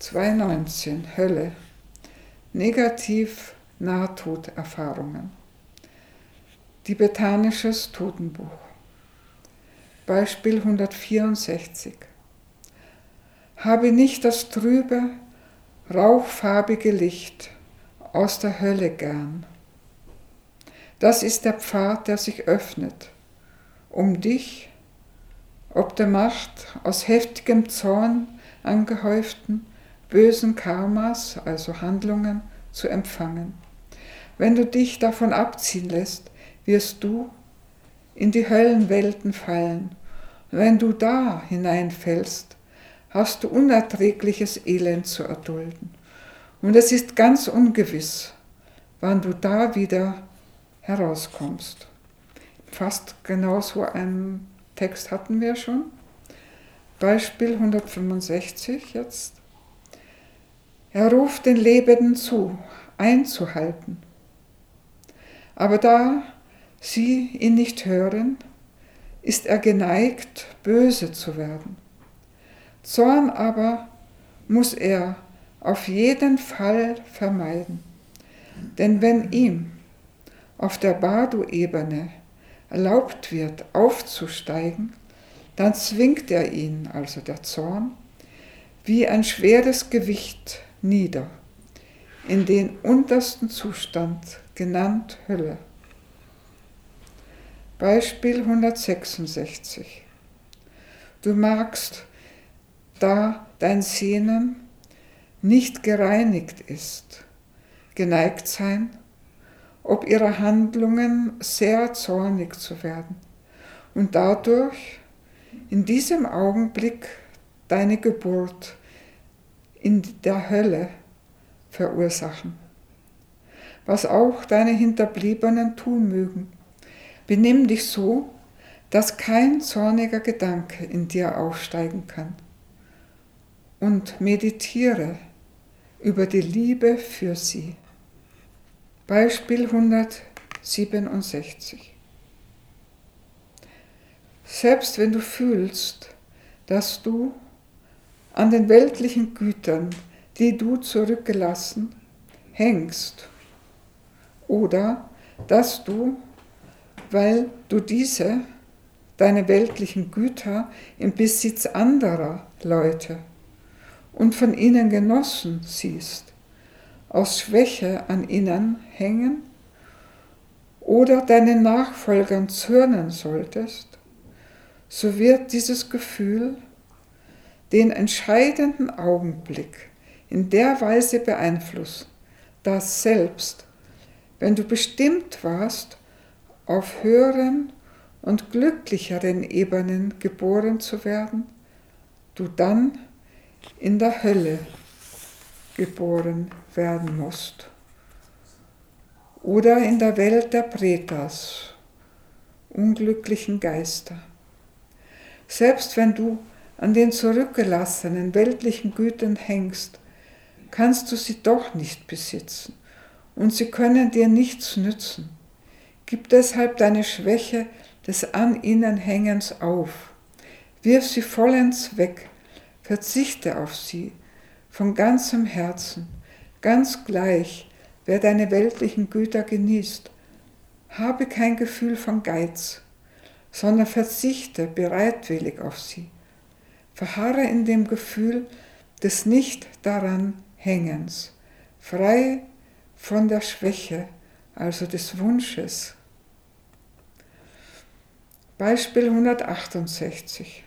2,19 Hölle. Negativ-Nahtoderfahrungen. Tibetanisches Totenbuch. Beispiel 164. Habe nicht das trübe, rauchfarbige Licht aus der Hölle gern. Das ist der Pfad, der sich öffnet, um dich, ob der Macht aus heftigem Zorn angehäuften, bösen Karmas, also Handlungen, zu empfangen. Wenn du dich davon abziehen lässt, wirst du in die Höllenwelten fallen. Und wenn du da hineinfällst, hast du unerträgliches Elend zu erdulden. Und es ist ganz ungewiss, wann du da wieder herauskommst. Fast genau so einen Text hatten wir schon. Beispiel 165 jetzt. Er ruft den Lebenden zu, einzuhalten. Aber da sie ihn nicht hören, ist er geneigt, böse zu werden. Zorn aber muss er auf jeden Fall vermeiden. Denn wenn ihm auf der Bardo-Ebene erlaubt wird, aufzusteigen, dann zwingt er ihn, also der Zorn, wie ein schweres Gewicht nieder, in den untersten Zustand, genannt Hölle. Beispiel 166. Du magst, da dein Sehnen nicht gereinigt ist, geneigt sein, ob ihrer Handlungen sehr zornig zu werden und dadurch in diesem Augenblick deine Geburt in der Hölle verursachen. Was auch deine Hinterbliebenen tun mögen, benimm dich so, dass kein zorniger Gedanke in dir aufsteigen kann. Und meditiere über die Liebe für sie. Beispiel 167. Selbst wenn du fühlst, dass du an den weltlichen Gütern, die du zurückgelassen, hängst, oder dass du, weil du deine weltlichen Güter im Besitz anderer Leute und von ihnen genossen siehst, aus Schwäche an ihnen hängen oder deinen Nachfolgern zürnen solltest, so wird dieses Gefühl den entscheidenden Augenblick in der Weise beeinflussen, dass selbst, wenn du bestimmt warst, auf höheren und glücklicheren Ebenen geboren zu werden, du dann in der Hölle geboren werden musst. Oder in der Welt der Pretas, unglücklichen Geister. Selbst wenn du an den zurückgelassenen weltlichen Gütern hängst, kannst du sie doch nicht besitzen und sie können dir nichts nützen. Gib deshalb deine Schwäche des an ihnen Hängens auf. Wirf sie vollends weg, verzichte auf sie von ganzem Herzen, ganz gleich, wer deine weltlichen Güter genießt. Habe kein Gefühl von Geiz, sondern verzichte bereitwillig auf sie. Verharre in dem Gefühl des nicht daran Hängens, frei von der Schwäche, also des Wunsches. Beispiel 168.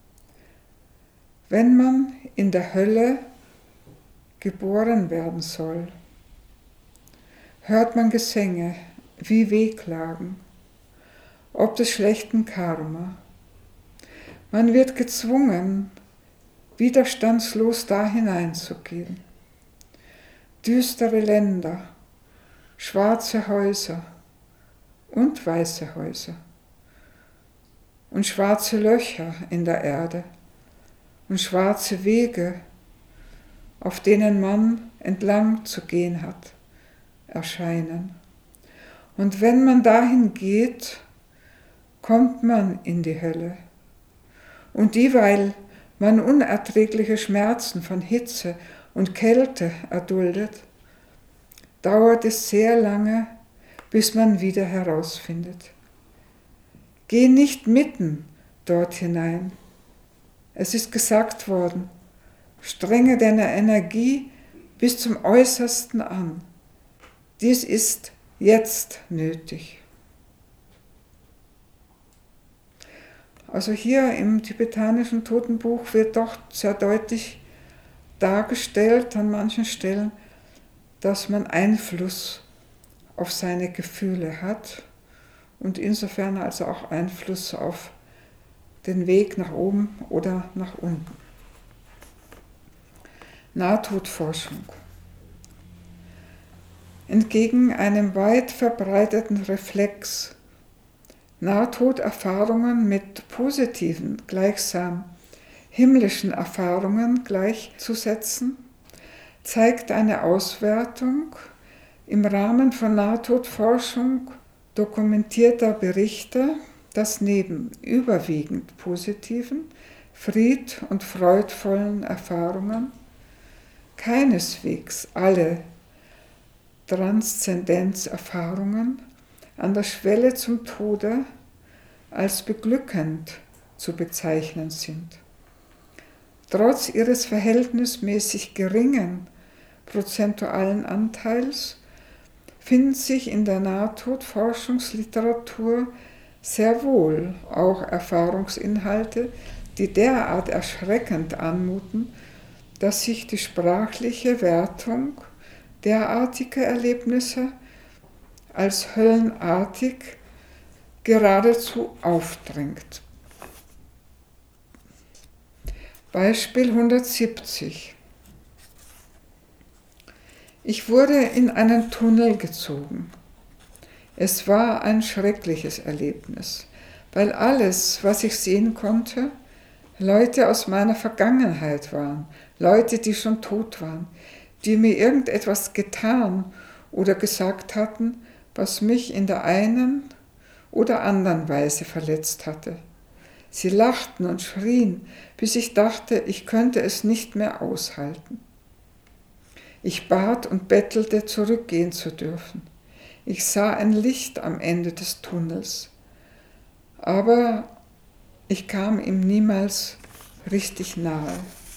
Wenn man in der Hölle geboren werden soll, hört man Gesänge wie Wehklagen, ob des schlechten Karma. Man wird gezwungen, widerstandslos da hineinzugehen. Düstere Länder, schwarze Häuser und weiße Häuser und schwarze Löcher in der Erde und schwarze Wege, auf denen man entlang zu gehen hat, erscheinen. Und wenn man dahin geht, kommt man in die Hölle. Und dieweil man unerträgliche Schmerzen von Hitze und Kälte erduldet, dauert es sehr lange, bis man wieder herausfindet. Geh nicht mitten dort hinein. Es ist gesagt worden, strenge deine Energie bis zum Äußersten an. Dies ist jetzt nötig. Also hier im tibetanischen Totenbuch wird doch sehr deutlich dargestellt an manchen Stellen, dass man Einfluss auf seine Gefühle hat und insofern also auch Einfluss auf den Weg nach oben oder nach unten. Nahtodforschung. Entgegen einem weit verbreiteten Reflex, Nahtoderfahrungen mit positiven, gleichsam himmlischen Erfahrungen gleichzusetzen, zeigt eine Auswertung im Rahmen von Nahtodforschung dokumentierter Berichte, dass neben überwiegend positiven, fried- und freudvollen Erfahrungen keineswegs alle Transzendenzerfahrungen an der Schwelle zum Tode als beglückend zu bezeichnen sind. Trotz ihres verhältnismäßig geringen prozentualen Anteils finden sich in der Nahtodforschungsliteratur sehr wohl auch Erfahrungsinhalte, die derart erschreckend anmuten, dass sich die sprachliche Wertung derartiger Erlebnisse als höllenartig geradezu aufdrängt. Beispiel 170. Ich wurde in einen Tunnel gezogen. Es war ein schreckliches Erlebnis, weil alles, was ich sehen konnte, Leute aus meiner Vergangenheit waren, Leute, die schon tot waren, die mir irgendetwas getan oder gesagt hatten, was mich in der einen oder anderen Weise verletzt hatte. Sie lachten und schrien, bis ich dachte, ich könnte es nicht mehr aushalten. Ich bat und bettelte, zurückgehen zu dürfen. Ich sah ein Licht am Ende des Tunnels, aber ich kam ihm niemals richtig nahe.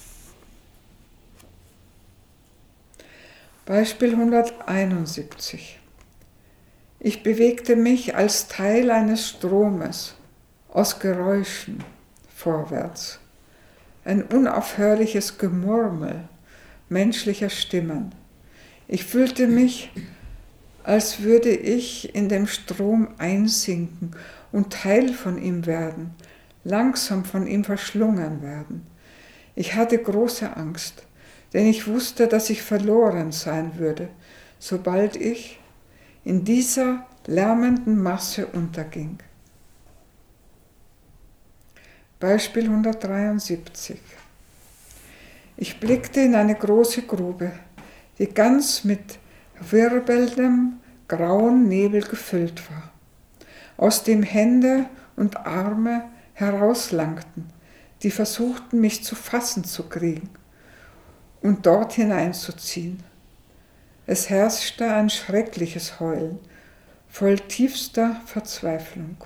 Beispiel 171. Ich bewegte mich als Teil eines Stromes aus Geräuschen vorwärts. Ein unaufhörliches Gemurmel menschlicher Stimmen. Ich fühlte mich, als würde ich in dem Strom einsinken und Teil von ihm werden, langsam von ihm verschlungen werden. Ich hatte große Angst, denn ich wusste, dass ich verloren sein würde, sobald ich in dieser lärmenden Masse unterging. Beispiel 173. Ich blickte in eine große Grube, die ganz mit wirbelndem, grauen Nebel gefüllt war, aus dem Hände und Arme herauslangten, die versuchten, mich zu fassen zu kriegen und dort hineinzuziehen. Es herrschte ein schreckliches Heulen, voll tiefster Verzweiflung.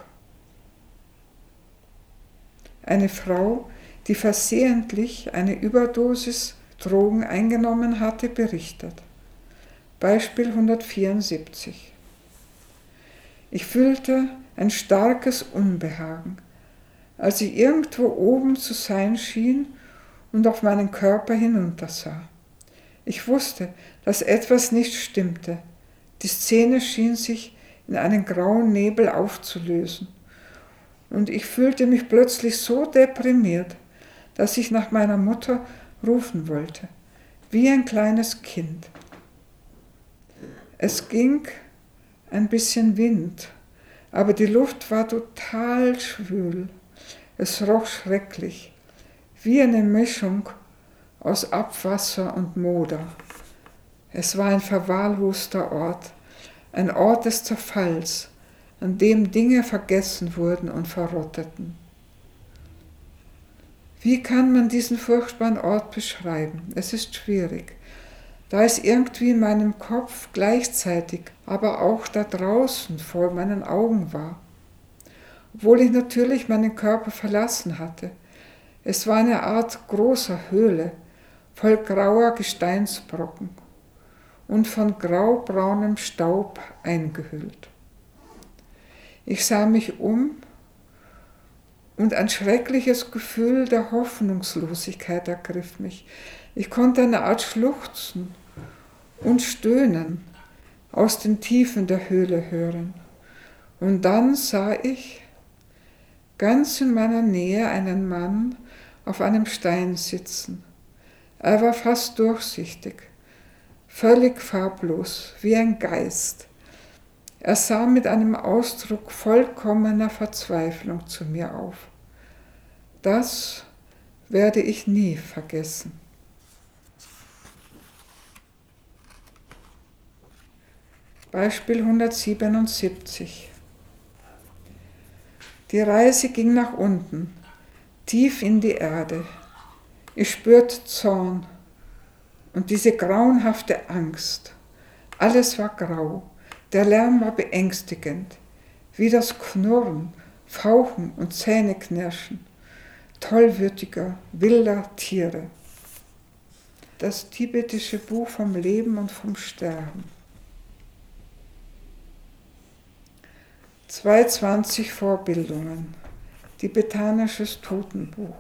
Eine Frau, die versehentlich eine Überdosis Drogen eingenommen hatte, berichtet. Beispiel 174. Ich fühlte ein starkes Unbehagen, als ich irgendwo oben zu sein schien und auf meinen Körper hinuntersah. Ich wusste, dass etwas nicht stimmte. Die Szene schien sich in einen grauen Nebel aufzulösen. Und ich fühlte mich plötzlich so deprimiert, dass ich nach meiner Mutter rufen wollte, wie ein kleines Kind. Es ging ein bisschen Wind, aber die Luft war total schwül. Es roch schrecklich, wie eine Mischung aus Abwasser und Moder. Es war ein verwahrloster Ort, ein Ort des Zerfalls, an dem Dinge vergessen wurden und verrotteten. Wie kann man diesen furchtbaren Ort beschreiben? Es ist schwierig, da es irgendwie in meinem Kopf gleichzeitig, aber auch da draußen vor meinen Augen war. Obwohl ich natürlich meinen Körper verlassen hatte. Es war eine Art großer Höhle, voll grauer Gesteinsbrocken und von graubraunem Staub eingehüllt. Ich sah mich um und ein schreckliches Gefühl der Hoffnungslosigkeit ergriff mich. Ich konnte eine Art Schluchzen und Stöhnen aus den Tiefen der Höhle hören. Und dann sah ich ganz in meiner Nähe einen Mann auf einem Stein sitzen. Er war fast durchsichtig, völlig farblos, wie ein Geist. Er sah mit einem Ausdruck vollkommener Verzweiflung zu mir auf. Das werde ich nie vergessen. Beispiel 177. Die Reise ging nach unten, tief in die Erde. Ich spürte Zorn und diese grauenhafte Angst. Alles war grau, der Lärm war beängstigend, wie das Knurren, Fauchen und Zähneknirschen tollwütiger, wilder Tiere. Das tibetische Buch vom Leben und vom Sterben. 220 Vorbildungen, tibetanisches Totenbuch.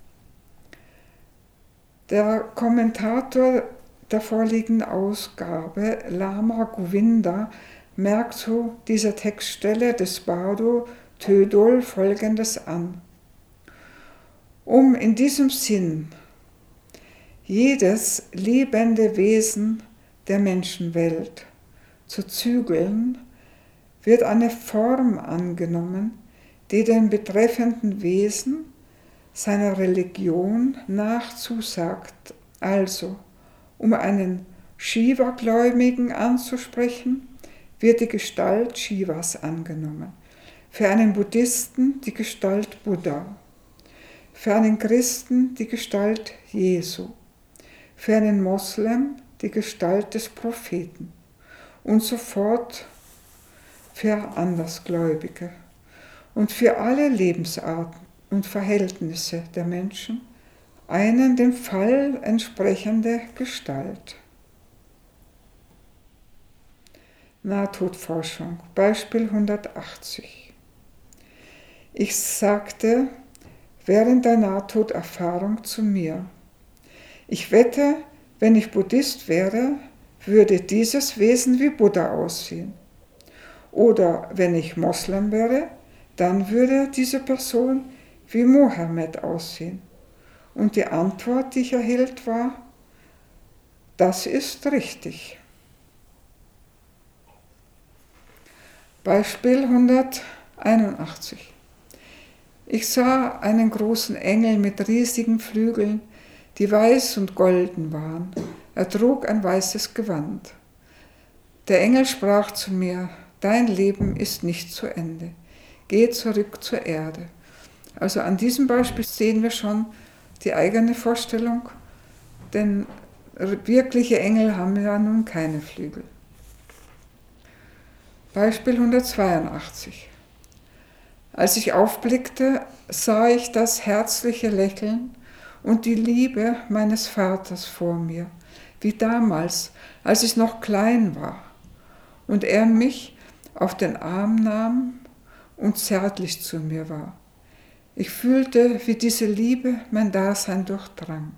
Der Kommentator der vorliegenden Ausgabe, Lama Govinda, merkt zu dieser Textstelle des Bardo Tödol Folgendes an. Um in diesem Sinn jedes lebende Wesen der Menschenwelt zu zügeln, wird eine Form angenommen, die dem betreffenden Wesen seiner Religion nachzusagt. Also, um einen Shiva-Gläubigen anzusprechen, wird die Gestalt Shivas angenommen. Für einen Buddhisten die Gestalt Buddha. Für einen Christen die Gestalt Jesu. Für einen Moslem die Gestalt des Propheten. Und so fort für Andersgläubige. Und für alle Lebensarten und Verhältnisse der Menschen einen dem Fall entsprechende Gestalt. Nahtodforschung, Beispiel 180. Ich sagte während der Nahtoderfahrung zu mir, ich wette, wenn ich Buddhist wäre, würde dieses Wesen wie Buddha aussehen. Oder wenn ich Moslem wäre, dann würde diese Person wie Mohammed aussehen. Und die Antwort, die ich erhielt, war, das ist richtig. Beispiel 181. Ich sah einen großen Engel mit riesigen Flügeln, die weiß und golden waren. Er trug ein weißes Gewand. Der Engel sprach zu mir, dein Leben ist nicht zu Ende. Geh zurück zur Erde. Also an diesem Beispiel sehen wir schon die eigene Vorstellung, denn wirkliche Engel haben ja nun keine Flügel. Beispiel 182. Als ich aufblickte, sah ich das herzliche Lächeln und die Liebe meines Vaters vor mir, wie damals, als ich noch klein war und er mich auf den Arm nahm und zärtlich zu mir war. Ich fühlte, wie diese Liebe mein Dasein durchdrang.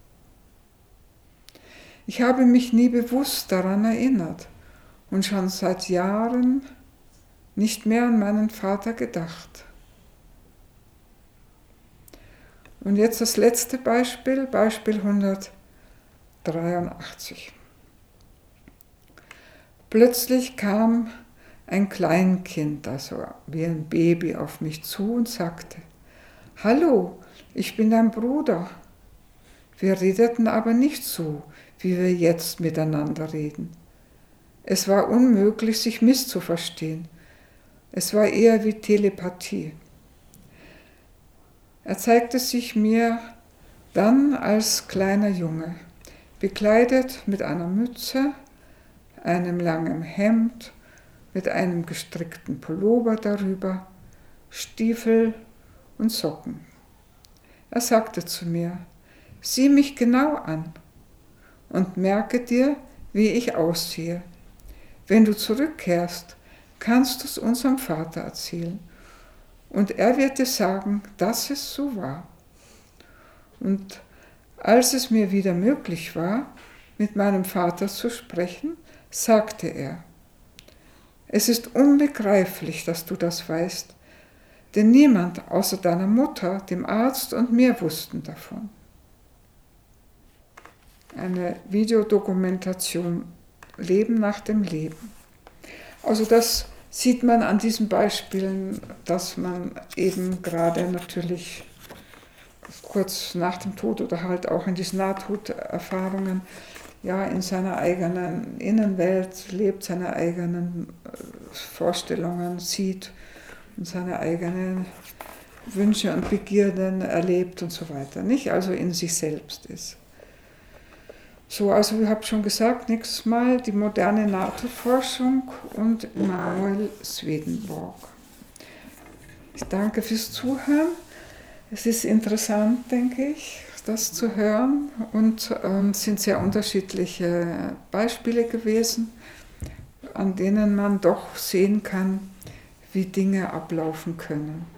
Ich habe mich nie bewusst daran erinnert und schon seit Jahren nicht mehr an meinen Vater gedacht. Und jetzt das letzte Beispiel, Beispiel 183. Plötzlich kam ein Kleinkind, also wie ein Baby, auf mich zu und sagte, Hallo, ich bin dein Bruder. Wir redeten aber nicht so, wie wir jetzt miteinander reden. Es war unmöglich, sich misszuverstehen. Es war eher wie Telepathie. Er zeigte sich mir Dann als kleiner Junge, bekleidet mit einer Mütze, einem langen Hemd, mit einem gestrickten Pullover darüber, Stiefel und Socken. Er sagte zu mir, sieh mich genau an und merke dir, wie ich aussehe. Wenn du zurückkehrst, kannst du es unserem Vater erzählen und er wird dir sagen, dass es so war. Und als es mir wieder möglich war, mit meinem Vater zu sprechen, sagte er, es ist unbegreiflich, dass du das weißt, denn niemand außer deiner Mutter, dem Arzt und mir wussten davon. Eine Videodokumentation Leben nach dem Leben. Also das sieht man an diesen Beispielen, dass man eben gerade natürlich kurz nach dem Tod oder halt auch in diesen Nahtoderfahrungen ja in seiner eigenen Innenwelt lebt, seine eigenen Vorstellungen sieht und seine eigenen Wünsche und Begierden erlebt und so weiter, nicht? Also in sich selbst ist. So, also ich habe schon gesagt, nächstes Mal die moderne NATO-Forschung und Emanuel Swedenborg. Ich danke fürs Zuhören. Es ist interessant, denke ich, das zu hören und es sind sehr unterschiedliche Beispiele gewesen, an denen man doch sehen kann, wie Dinge ablaufen können.